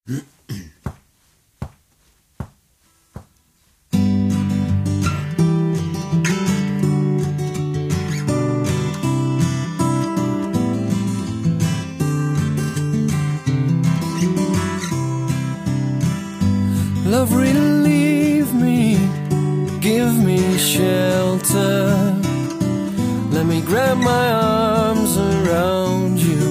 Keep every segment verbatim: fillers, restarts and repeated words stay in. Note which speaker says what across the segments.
Speaker 1: Love, relieve me, give me shelter. Let me grab my arms around you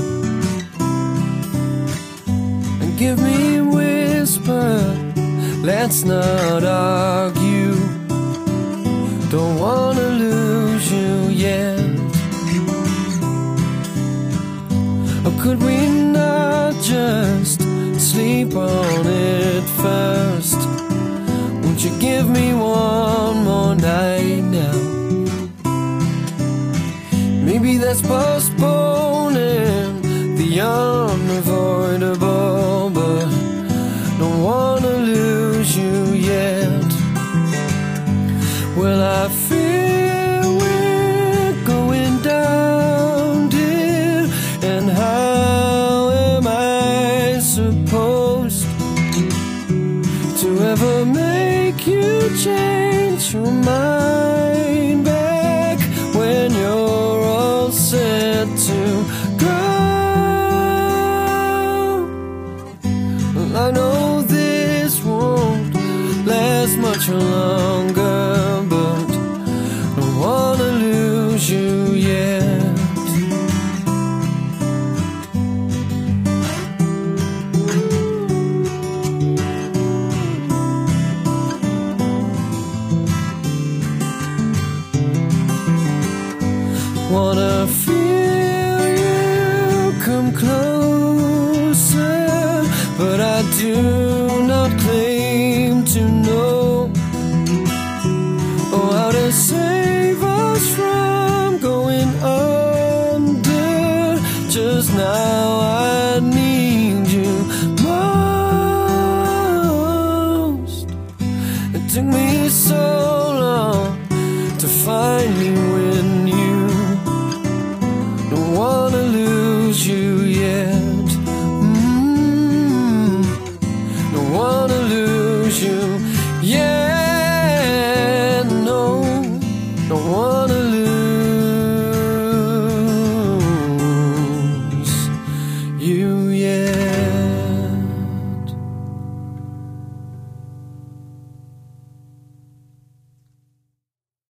Speaker 1: and give me a whisper. Let's not argue. Don't wanna lose you yet. Or could we not just sleep on it first? Won't you give me one more night now? Maybe that's postponing the unavoidable, but don't wanna lose you yet. Well, I feel we're going down, dear, and how am I supposed to ever make you change your mind back when you're all set to go? Well, I know this won't last much longer, but don't wanna lose you yet. Wanna feel you come closer, but I do not claim to know oh, how to save us from going under. Just now I need you most. It took me so long to find you in you. Don't wanna lose you